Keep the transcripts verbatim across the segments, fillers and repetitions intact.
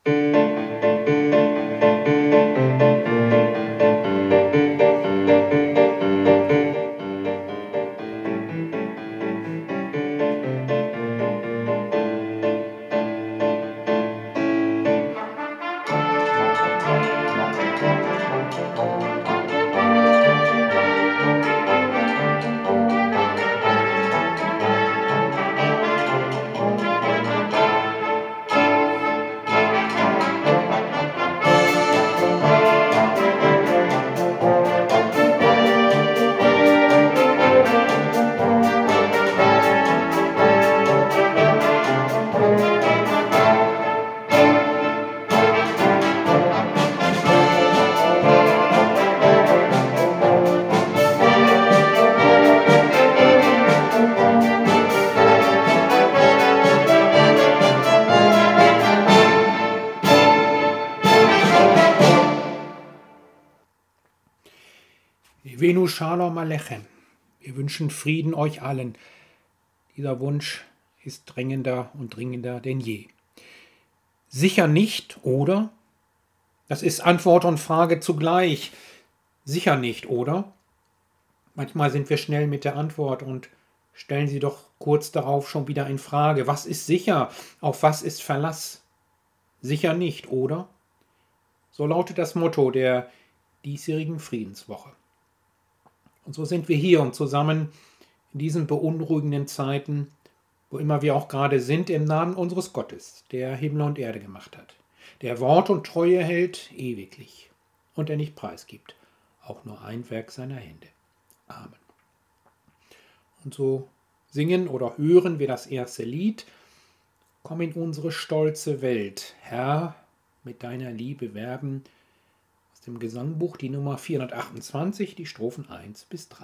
Venu Shalom Alechem. Wir wünschen Frieden euch allen. Dieser Wunsch ist drängender und dringender denn je. Sicher nicht, oder? Das ist Antwort und Frage zugleich. Sicher nicht, oder? Manchmal sind wir schnell mit der Antwort und stellen sie doch kurz darauf schon wieder in Frage. Was ist sicher? Auf was ist Verlass? Sicher nicht, oder? So lautet das Motto der diesjährigen Friedenswoche. Und so sind wir hier und zusammen in diesen beunruhigenden Zeiten, wo immer wir auch gerade sind, im Namen unseres Gottes, der Himmel und Erde gemacht hat, der Wort und Treue hält ewiglich und der nicht preisgibt, auch nur ein Werk seiner Hände. Amen. Und so singen oder hören wir das erste Lied, Komm in unsere stolze Welt, Herr, mit deiner Liebe werben, aus dem Gesangbuch die Nummer vierhundertachtundzwanzig, die Strophen eins bis drei.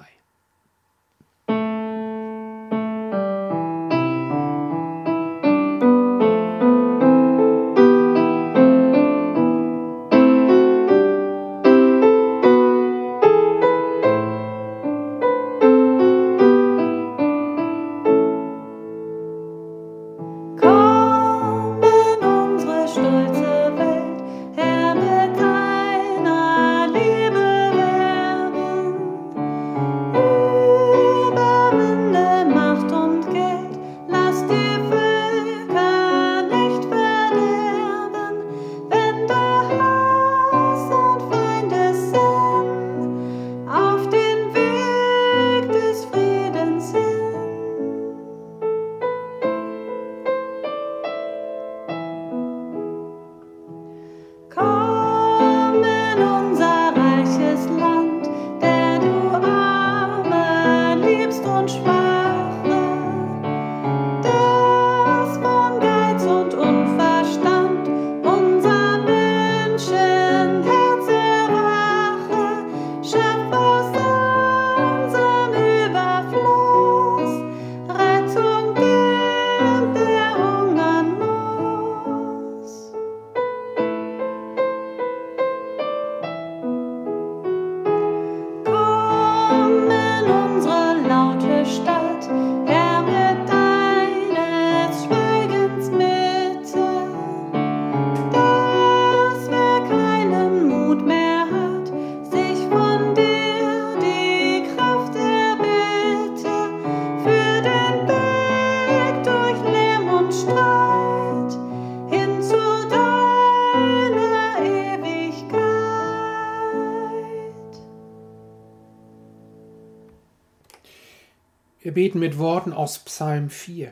Wir beten mit Worten aus Psalm vier.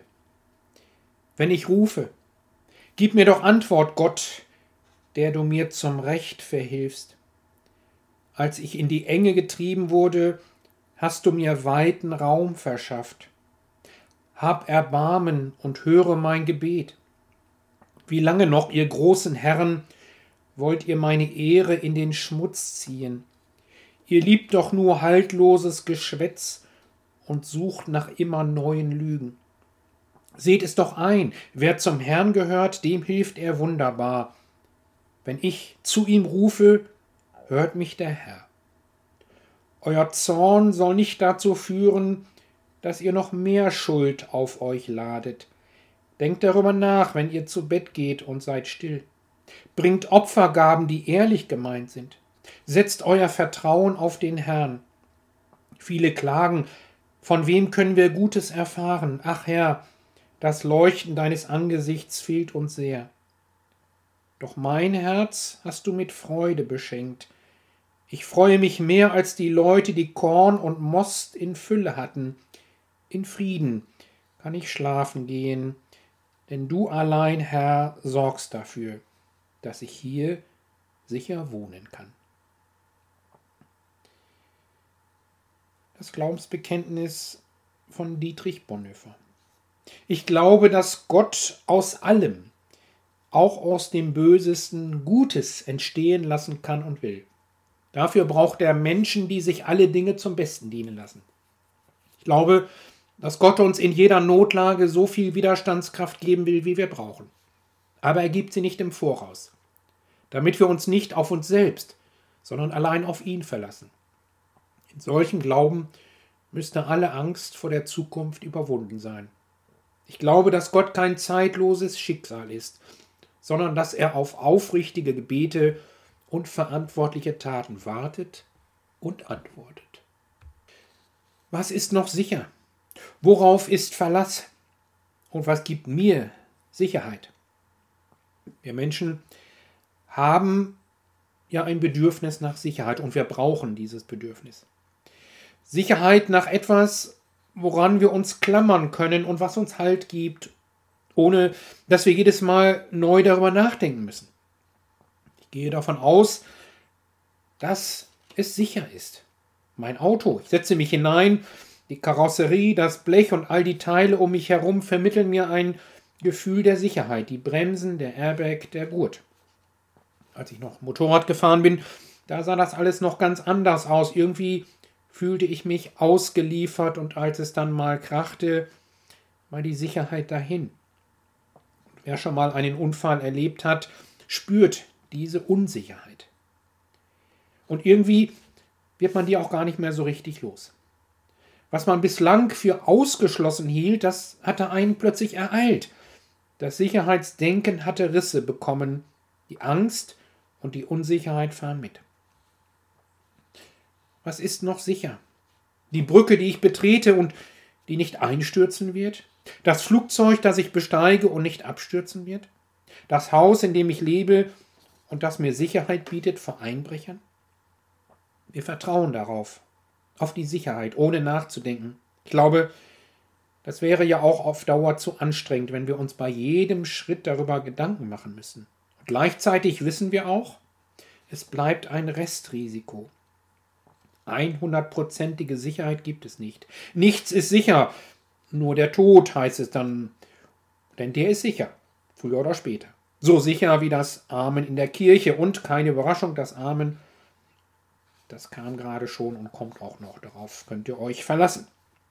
Wenn ich rufe, gib mir doch Antwort, Gott, der du mir zum Recht verhilfst. Als ich in die Enge getrieben wurde, hast du mir weiten Raum verschafft. Hab Erbarmen und höre mein Gebet. Wie lange noch, ihr großen Herren, wollt ihr meine Ehre in den Schmutz ziehen? Ihr liebt doch nur haltloses Geschwätz und sucht nach immer neuen Lügen. Seht es doch ein, wer zum Herrn gehört, dem hilft er wunderbar. Wenn ich zu ihm rufe, hört mich der Herr. Euer Zorn soll nicht dazu führen, dass ihr noch mehr Schuld auf euch ladet. Denkt darüber nach, wenn ihr zu Bett geht und seid still. Bringt Opfergaben, die ehrlich gemeint sind. Setzt euer Vertrauen auf den Herrn. Viele klagen, von wem können wir Gutes erfahren? Ach Herr, das Leuchten deines Angesichts fehlt uns sehr. Doch mein Herz hast du mit Freude beschenkt. Ich freue mich mehr als die Leute, die Korn und Most in Fülle hatten. In Frieden kann ich schlafen gehen, denn du allein, Herr, sorgst dafür, dass ich hier sicher wohnen kann. Das Glaubensbekenntnis von Dietrich Bonhoeffer. Ich glaube, dass Gott aus allem, auch aus dem Bösesten, Gutes entstehen lassen kann und will. Dafür braucht er Menschen, die sich alle Dinge zum Besten dienen lassen. Ich glaube, dass Gott uns in jeder Notlage so viel Widerstandskraft geben will, wie wir brauchen. Aber er gibt sie nicht im Voraus, damit wir uns nicht auf uns selbst, sondern allein auf ihn verlassen. In solchem Glauben müsste alle Angst vor der Zukunft überwunden sein. Ich glaube, dass Gott kein zeitloses Schicksal ist, sondern dass er auf aufrichtige Gebete und verantwortliche Taten wartet und antwortet. Was ist noch sicher? Worauf ist Verlass? Und was gibt mir Sicherheit? Wir Menschen haben ja ein Bedürfnis nach Sicherheit und wir brauchen dieses Bedürfnis. Sicherheit nach etwas, woran wir uns klammern können und was uns Halt gibt, ohne dass wir jedes Mal neu darüber nachdenken müssen. Ich gehe davon aus, dass es sicher ist. Mein Auto, ich setze mich hinein, die Karosserie, das Blech und all die Teile um mich herum vermitteln mir ein Gefühl der Sicherheit. Die Bremsen, der Airbag, der Gurt. Als ich noch Motorrad gefahren bin, da sah das alles noch ganz anders aus. Irgendwie fühlte ich mich ausgeliefert und als es dann mal krachte, war die Sicherheit dahin. Wer schon mal einen Unfall erlebt hat, spürt diese Unsicherheit. Und irgendwie wird man die auch gar nicht mehr so richtig los. Was man bislang für ausgeschlossen hielt, das hatte einen plötzlich ereilt. Das Sicherheitsdenken hatte Risse bekommen. Die Angst und die Unsicherheit fahren mit. Was ist noch sicher? Die Brücke, die ich betrete und die nicht einstürzen wird? Das Flugzeug, das ich besteige und nicht abstürzen wird? Das Haus, in dem ich lebe und das mir Sicherheit bietet vor Einbrechern? Wir vertrauen darauf, auf die Sicherheit, ohne nachzudenken. Ich glaube, das wäre ja auch auf Dauer zu anstrengend, wenn wir uns bei jedem Schritt darüber Gedanken machen müssen. Und gleichzeitig wissen wir auch, es bleibt ein Restrisiko. hundertprozentige Sicherheit gibt es nicht. Nichts ist sicher. Nur der Tod heißt es dann. Denn der ist sicher. Früher oder später. So sicher wie das Amen in der Kirche. Und keine Überraschung, das Amen, das kam gerade schon und kommt auch noch. Darauf könnt ihr euch verlassen.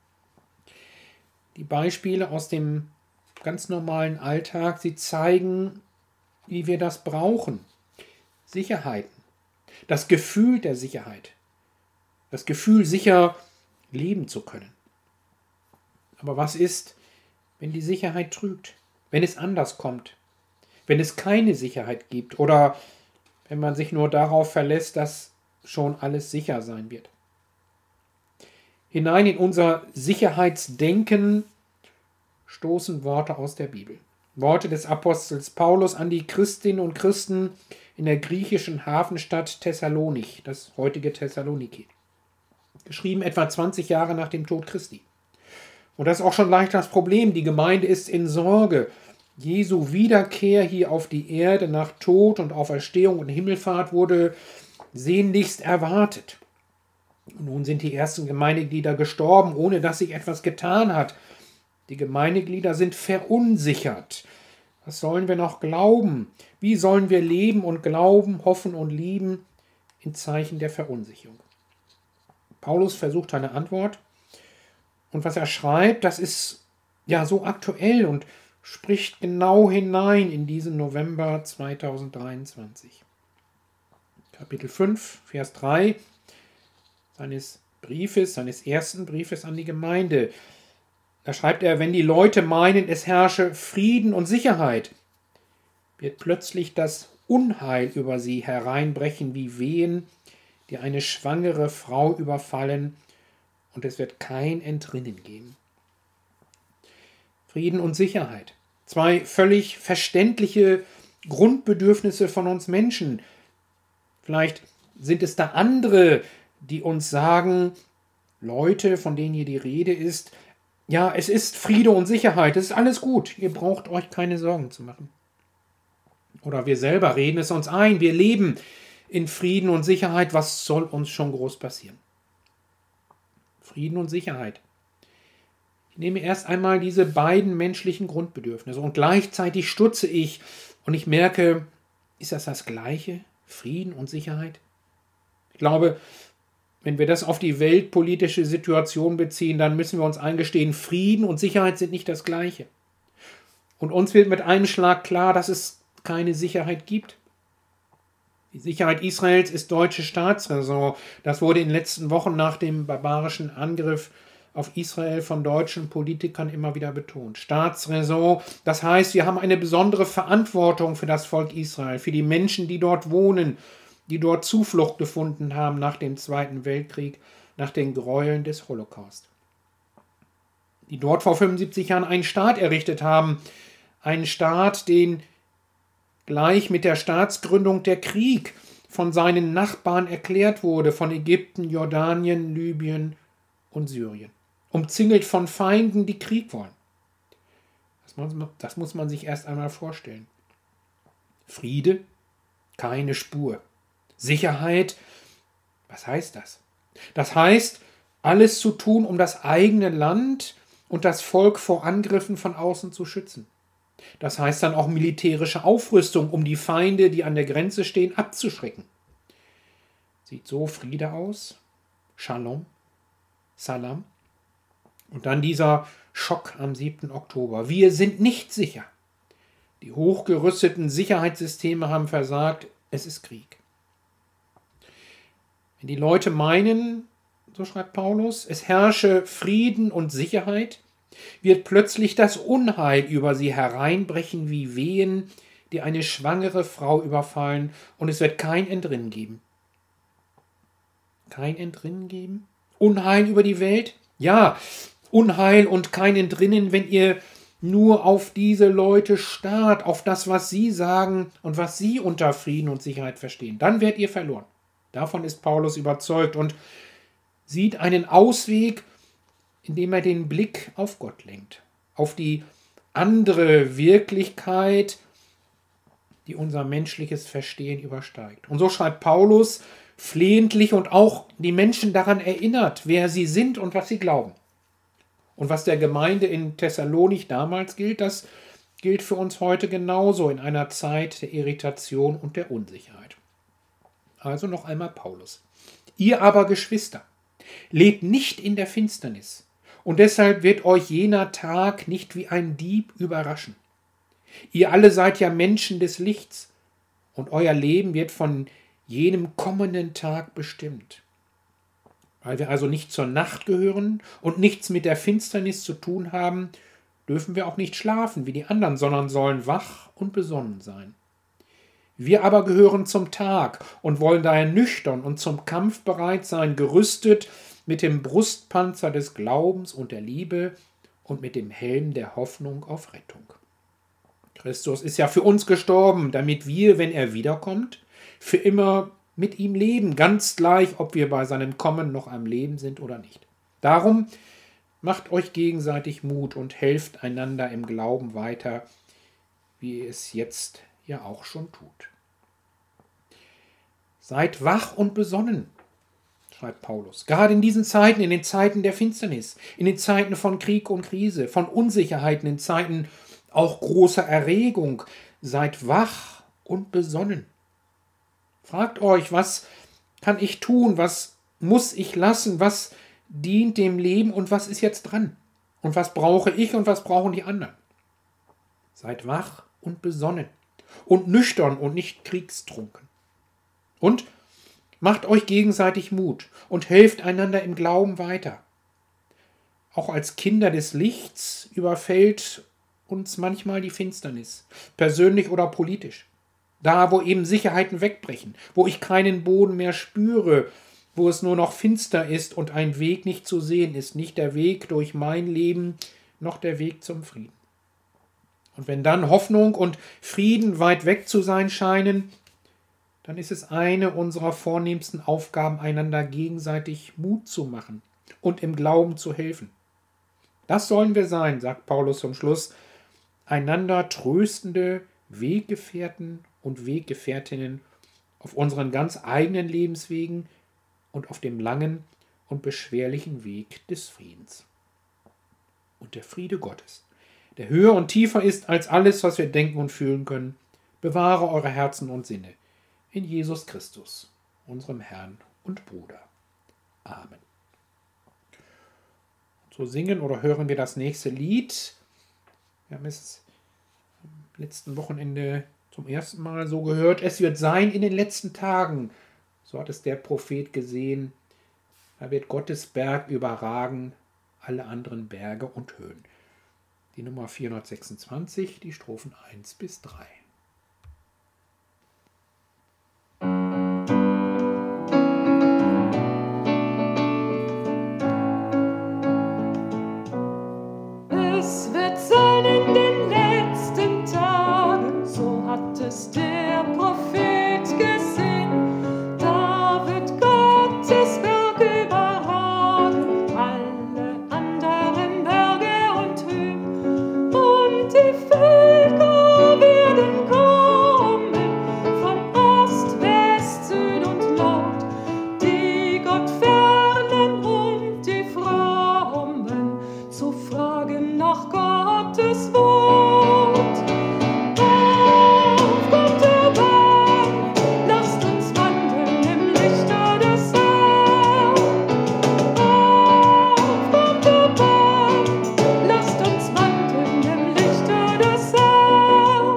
Die Beispiele aus dem ganz normalen Alltag, sie zeigen, wie wir das brauchen. Sicherheiten. Das Gefühl der Sicherheit. Das Gefühl, sicher leben zu können. Aber was ist, wenn die Sicherheit trügt? Wenn es anders kommt? Wenn es keine Sicherheit gibt? Oder wenn man sich nur darauf verlässt, dass schon alles sicher sein wird? Hinein in unser Sicherheitsdenken stoßen Worte aus der Bibel. Worte des Apostels Paulus an die Christinnen und Christen in der griechischen Hafenstadt Thessalonich, das heutige Thessaloniki. Geschrieben etwa zwanzig Jahre nach dem Tod Christi. Und das ist auch schon leicht das Problem. Die Gemeinde ist in Sorge. Jesu Wiederkehr hier auf die Erde nach Tod und Auferstehung und Himmelfahrt wurde sehnlichst erwartet. Und nun sind die ersten Gemeindeglieder gestorben, ohne dass sich etwas getan hat. Die Gemeindeglieder sind verunsichert. Was sollen wir noch glauben? Wie sollen wir leben und glauben, hoffen und lieben in Zeichen der Verunsicherung? Paulus versucht eine Antwort. Und was er schreibt, das ist ja so aktuell und spricht genau hinein in diesen November zweitausenddreiundzwanzig. Kapitel fünf, Vers drei seines Briefes, seines ersten Briefes an die Gemeinde. Da schreibt er, wenn die Leute meinen, es herrsche Frieden und Sicherheit, wird plötzlich das Unheil über sie hereinbrechen wie Wehen, die eine schwangere Frau überfallen, und es wird kein Entrinnen geben. Frieden und Sicherheit. Zwei völlig verständliche Grundbedürfnisse von uns Menschen. Vielleicht sind es da andere, die uns sagen, Leute, von denen hier die Rede ist, ja, es ist Friede und Sicherheit, es ist alles gut, ihr braucht euch keine Sorgen zu machen. Oder wir selber reden es uns ein, wir leben in Frieden und Sicherheit, was soll uns schon groß passieren? Frieden und Sicherheit. Ich nehme erst einmal diese beiden menschlichen Grundbedürfnisse und gleichzeitig stutze ich und ich merke, ist das das Gleiche? Frieden und Sicherheit? Ich glaube, wenn wir das auf die weltpolitische Situation beziehen, dann müssen wir uns eingestehen, Frieden und Sicherheit sind nicht das Gleiche. Und uns wird mit einem Schlag klar, dass es keine Sicherheit gibt. Die Sicherheit Israels ist deutsche Staatsräson. Das wurde in den letzten Wochen nach dem barbarischen Angriff auf Israel von deutschen Politikern immer wieder betont. Staatsräson, das heißt, wir haben eine besondere Verantwortung für das Volk Israel, für die Menschen, die dort wohnen, die dort Zuflucht gefunden haben nach dem Zweiten Weltkrieg, nach den Gräueln des Holocaust. Die dort vor fünfundsiebzig Jahren einen Staat errichtet haben, einen Staat, den gleich mit der Staatsgründung der Krieg von seinen Nachbarn erklärt wurde, von Ägypten, Jordanien, Libyen und Syrien. Umzingelt von Feinden, die Krieg wollen. Das muss, das muss man sich erst einmal vorstellen. Friede, keine Spur. Sicherheit, was heißt das? Das heißt, alles zu tun, um das eigene Land und das Volk vor Angriffen von außen zu schützen. Das heißt dann auch militärische Aufrüstung, um die Feinde, die an der Grenze stehen, abzuschrecken. Sieht so Friede aus? Shalom, Salam. Und dann dieser Schock am siebten Oktober. Wir sind nicht sicher. Die hochgerüsteten Sicherheitssysteme haben versagt. Es ist Krieg. Wenn die Leute meinen, so schreibt Paulus, es herrsche Frieden und Sicherheit, wird plötzlich das Unheil über sie hereinbrechen wie Wehen, die eine schwangere Frau überfallen, und es wird kein Entrinnen geben. Kein Entrinnen geben? Unheil über die Welt? Ja, Unheil und kein Entrinnen, wenn ihr nur auf diese Leute starrt, auf das, was sie sagen und was sie unter Frieden und Sicherheit verstehen. Dann werdet ihr verloren. Davon ist Paulus überzeugt und sieht einen Ausweg, indem er den Blick auf Gott lenkt, auf die andere Wirklichkeit, die unser menschliches Verstehen übersteigt. Und so schreibt Paulus flehentlich und auch die Menschen daran erinnert, wer sie sind und was sie glauben. Und was der Gemeinde in Thessalonich damals gilt, das gilt für uns heute genauso in einer Zeit der Irritation und der Unsicherheit. Also noch einmal Paulus. Ihr aber, Geschwister, lebt nicht in der Finsternis, und deshalb wird euch jener Tag nicht wie ein Dieb überraschen. Ihr alle seid ja Menschen des Lichts, und euer Leben wird von jenem kommenden Tag bestimmt. Weil wir also nicht zur Nacht gehören und nichts mit der Finsternis zu tun haben, dürfen wir auch nicht schlafen wie die anderen, sondern sollen wach und besonnen sein. Wir aber gehören zum Tag und wollen daher nüchtern und zum Kampf bereit sein, gerüstet mit dem Brustpanzer des Glaubens und der Liebe und mit dem Helm der Hoffnung auf Rettung. Christus ist ja für uns gestorben, damit wir, wenn er wiederkommt, für immer mit ihm leben, ganz gleich, ob wir bei seinem Kommen noch am Leben sind oder nicht. Darum macht euch gegenseitig Mut und helft einander im Glauben weiter, wie ihr es jetzt ja auch schon tut. Seid wach und besonnen, schreibt Paulus. Gerade in diesen Zeiten, in den Zeiten der Finsternis, in den Zeiten von Krieg und Krise, von Unsicherheiten, in Zeiten auch großer Erregung. Seid wach und besonnen. Fragt euch, was kann ich tun, was muss ich lassen, was dient dem Leben und was ist jetzt dran? Und was brauche ich und was brauchen die anderen? Seid wach und besonnen und nüchtern und nicht kriegstrunken. Und macht euch gegenseitig Mut und helft einander im Glauben weiter. Auch als Kinder des Lichts überfällt uns manchmal die Finsternis, persönlich oder politisch. Da, wo eben Sicherheiten wegbrechen, wo ich keinen Boden mehr spüre, wo es nur noch finster ist und ein Weg nicht zu sehen ist, nicht der Weg durch mein Leben, noch der Weg zum Frieden. Und wenn dann Hoffnung und Frieden weit weg zu sein scheinen, dann ist es eine unserer vornehmsten Aufgaben, einander gegenseitig Mut zu machen und im Glauben zu helfen. Das sollen wir sein, sagt Paulus zum Schluss, einander tröstende Weggefährten und Weggefährtinnen auf unseren ganz eigenen Lebenswegen und auf dem langen und beschwerlichen Weg des Friedens. Und der Friede Gottes, der höher und tiefer ist als alles, was wir denken und fühlen können, bewahre eure Herzen und Sinne in Jesus Christus, unserem Herrn und Bruder. Amen. So singen oder hören wir das nächste Lied. Wir haben es am letzten Wochenende zum ersten Mal so gehört. Es wird sein in den letzten Tagen. So hat es der Prophet gesehen. Da wird Gottes Berg überragen alle anderen Berge und Höhen. Die Nummer vierhundertsechsundzwanzig, die Strophen eins bis drei. Es wird sein in den letzten Tagen, so hat es der Prophet gesehen. Da wird Gottes Berg überragen alle anderen Berge und Höhen. Und die Völker werden kommen von Ost, West, Süd und Nord, die Gott fernen und die Frommen zu fragen nach Gottes Wort. Auf Gott dabei, lasst uns wandeln im Lichte des Herrn. Auf Gott dabei, lasst uns wandeln im Lichte des Herrn.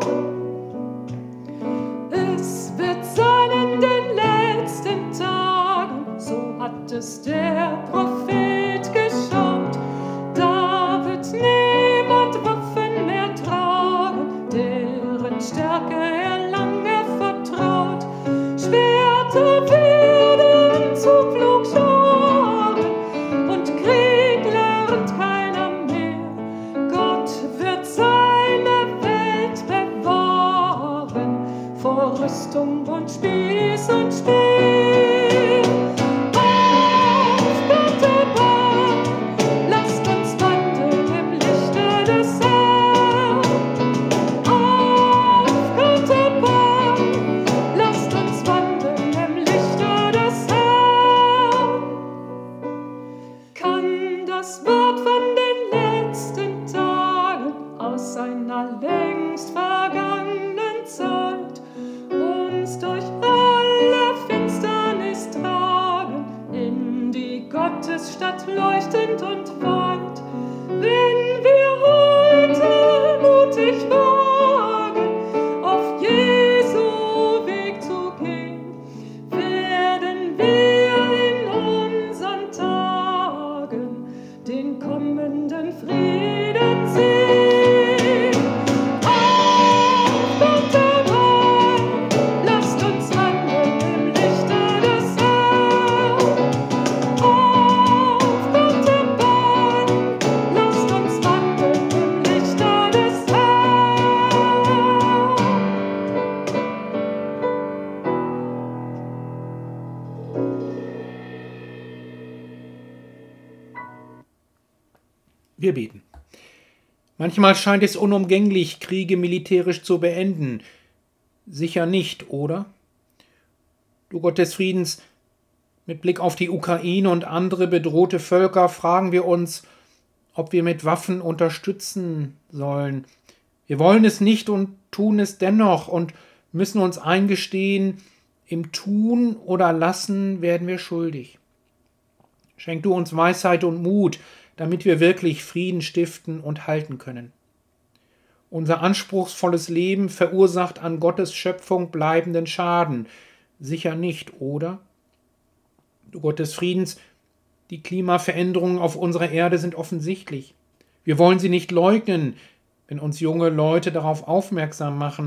Es wird sein in den letzten Tagen, so hat es der Prophet geschaut. Da wird niemand Waffen mehr tragen, deren Stärke er lange vertraut. Schwerter werden zu Pflugscharen und Krieg lernt keiner mehr. Gott wird seine Welt bewahren vor Rüstung und Spieß und Speer. Auf Gott dabei, lasst uns wandeln im Lichte des Herrn. Auf Gott dabei, lasst uns wandeln im Lichte des Herrn. Kann das Wort von den letzten Tagen aus seiner längst vergangenen Zeit uns durch alle Finsternis tragen, in die Gottesstadt leuchtend und weit, wenn wir heute mutig wagen, auf Jesu Weg zu gehen, werden wir in unseren Tagen den kommenden Frieden sehen. Auf Gott dabei, lasst uns wandeln im Lichte des Herrn. Auf Gott dabei, lasst uns wandeln im Lichte des Herrn. Wir beten. Manchmal scheint es unumgänglich, Kriege militärisch zu beenden. Sicher nicht, oder? Du Gott des Friedens, mit Blick auf die Ukraine und andere bedrohte Völker fragen wir uns, ob wir mit Waffen unterstützen sollen. Wir wollen es nicht und tun es dennoch und müssen uns eingestehen, im Tun oder Lassen werden wir schuldig. Schenk du uns Weisheit und Mut, damit wir wirklich Frieden stiften und halten können. Unser anspruchsvolles Leben verursacht an Gottes Schöpfung bleibenden Schaden. Sicher nicht, oder? Du Gott des Friedens, die Klimaveränderungen auf unserer Erde sind offensichtlich. Wir wollen sie nicht leugnen, wenn uns junge Leute darauf aufmerksam machen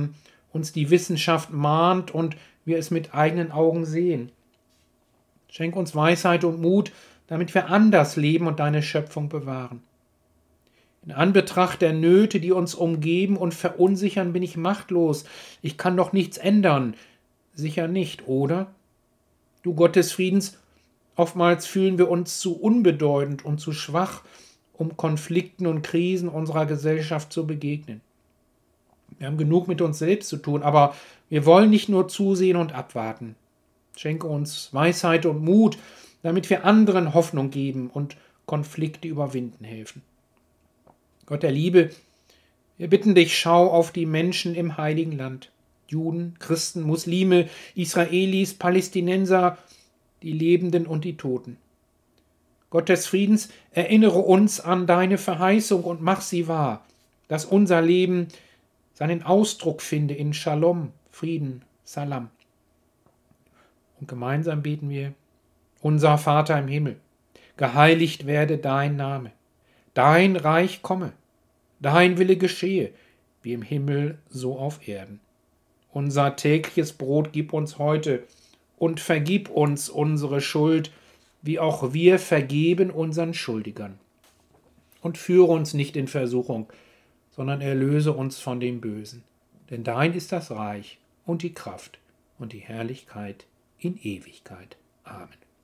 uns die Wissenschaft mahnt und wir es mit eigenen Augen sehen. Schenk uns Weisheit und Mut, damit wir anders leben und deine Schöpfung bewahren. In Anbetracht der Nöte, die uns umgeben und verunsichern, bin ich machtlos. Ich kann doch nichts ändern. Sicher nicht, oder? Du Gott des Friedens, oftmals fühlen wir uns zu unbedeutend und zu schwach, um Konflikten und Krisen unserer Gesellschaft zu begegnen. Wir haben genug mit uns selbst zu tun, aber wir wollen nicht nur zusehen und abwarten. Schenke uns Weisheit und Mut, damit wir anderen Hoffnung geben und Konflikte überwinden helfen. Gott der Liebe, wir bitten dich, schau auf die Menschen im Heiligen Land. Juden, Christen, Muslime, Israelis, Palästinenser, die Lebenden und die Toten. Gott des Friedens, erinnere uns an deine Verheißung und mach sie wahr, dass unser Leben seinen Ausdruck finde in Shalom, Frieden, Salam. Und gemeinsam beten wir: Unser Vater im Himmel, geheiligt werde dein Name, dein Reich komme, dein Wille geschehe, wie im Himmel so auf Erden. Unser tägliches Brot gib uns heute und vergib uns unsere Schuld, wie auch wir vergeben unseren Schuldigern. Und führe uns nicht in Versuchung, sondern erlöse uns von dem Bösen. Denn dein ist das Reich und die Kraft und die Herrlichkeit in Ewigkeit. Amen.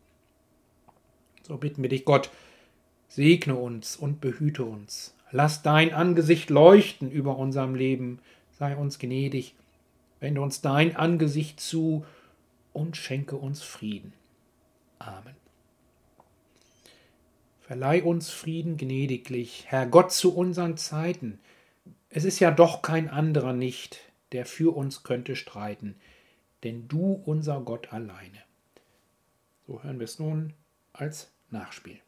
So bitten wir dich, Gott, segne uns und behüte uns. Lass dein Angesicht leuchten über unserem Leben. Sei uns gnädig. Wende uns dein Angesicht zu und schenke uns Frieden. Amen. Verleih uns Frieden gnädiglich, Herr Gott, zu unseren Zeiten. Es ist ja doch kein anderer nicht, der für uns könnte streiten, denn du, unser Gott, alleine. So hören wir es nun als Nachspiel.